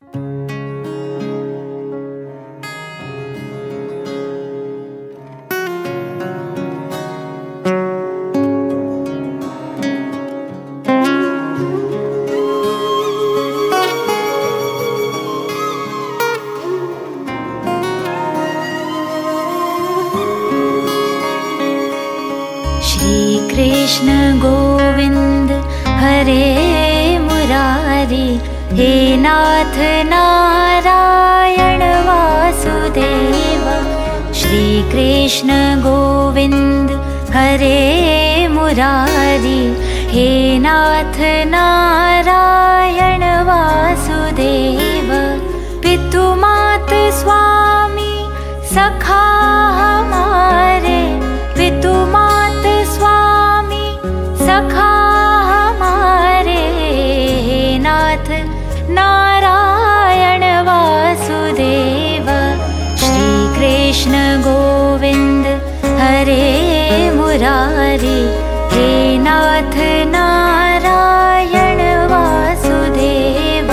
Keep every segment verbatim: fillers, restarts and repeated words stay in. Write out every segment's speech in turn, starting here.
कृष्ण गोविंद हरे मुरारी, हे नाथ नारायण वासुदेव। श्री कृष्ण गोविंद हरे मुरारी, हे नाथ नारायण वासुदेव। पितु मात स्वामी सखा हमारे, पितु मात स्वामी सखा हमारे, हे नाथ नारायण वासुदेव। श्री कृष्ण गोविंद हरे मुरारी, हे नाथ नारायण वासुदेव।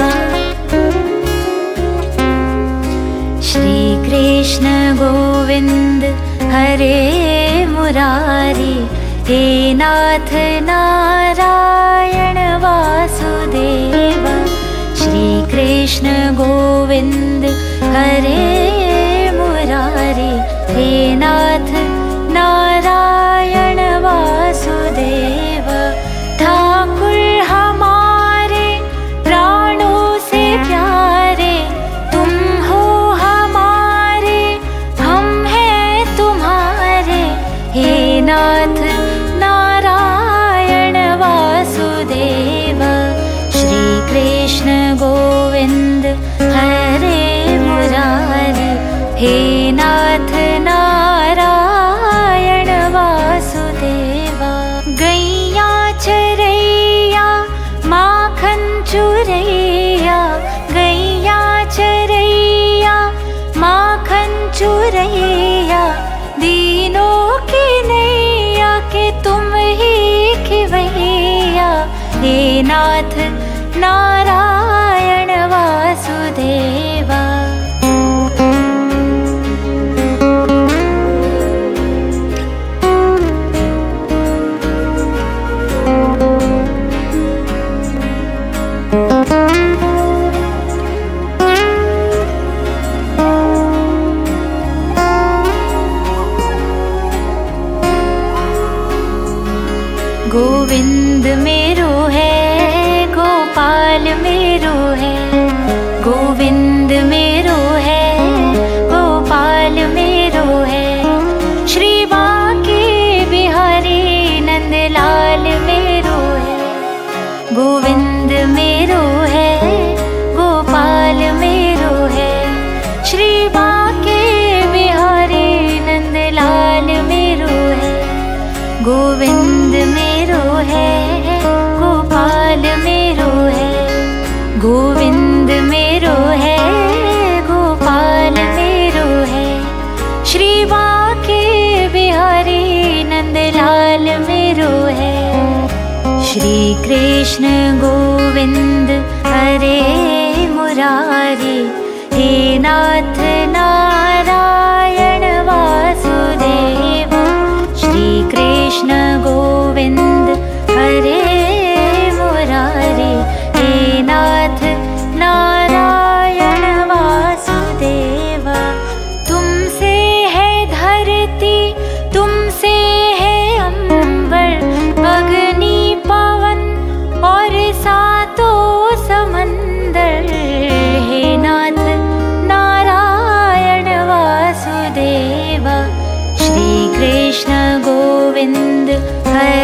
श्री कृष्ण गोविंद हरे मुरारी, हे नाथ नारायण वासुदेव। श्री कृष्ण गोविंद हरे मुरारी, हे नाथ नारायण वासुदेव। ठाकुर हमारे प्राणों से प्यारे, तुम हो हमारे, हम हैं तुम्हारे, हे नाथ नारायण वासुदेव। श्री कृष्ण गोविंद हरे मुरारी, हे नाथ नारायण वासुदेव। गैया चरैया माखन चुरैया, गैया चरैया माखन चुरैया, दीनों की नैया के तुम ही खिवैया, हे नाथ नारायण वासुदेवा। गोविंद मेरो है, गोपाल मेरो है, गोविंद मेरो है, गोपाल मेरो है। श्री बांके बिहारी नंदलाल मेरो है, गोविंद मेरो है, गोपाल मेरो है। श्री बांके बिहारी नंदलाल मेरो है, गोविंद मेरो है, गोपाल मेरो है। गोविंद मेरो है, गोपाल मेरो है। श्री बांके बिहारी नंदलाल मेरो है। श्री कृष्ण गोविंद हरे मुरारी, हे नाथ नारायण वासुदेव। श्री कृष्ण गोविंद हरे मुरारी, हे नाथ नारायण वासुदेव। तुमसे है धरती, तुमसे है अंबर, अग्नि पवन और सातों समंदर, हे नाथ नारायण वासुदेव। श्री कृष्ण गोविंद हरे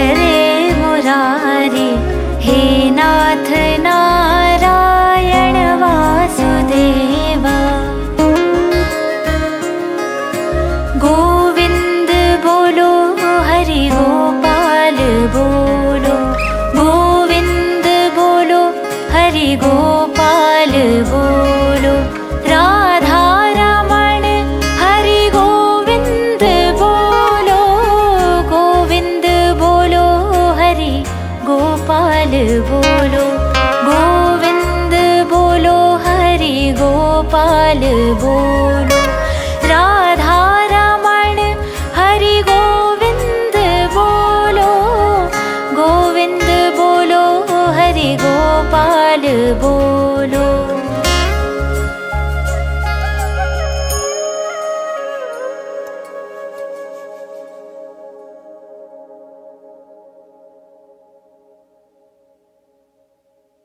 हरि गोपाल बोलो। राधा रमण हरि गोविंद बोलो, गोविंद बोलो हरि गोपाल बोलो।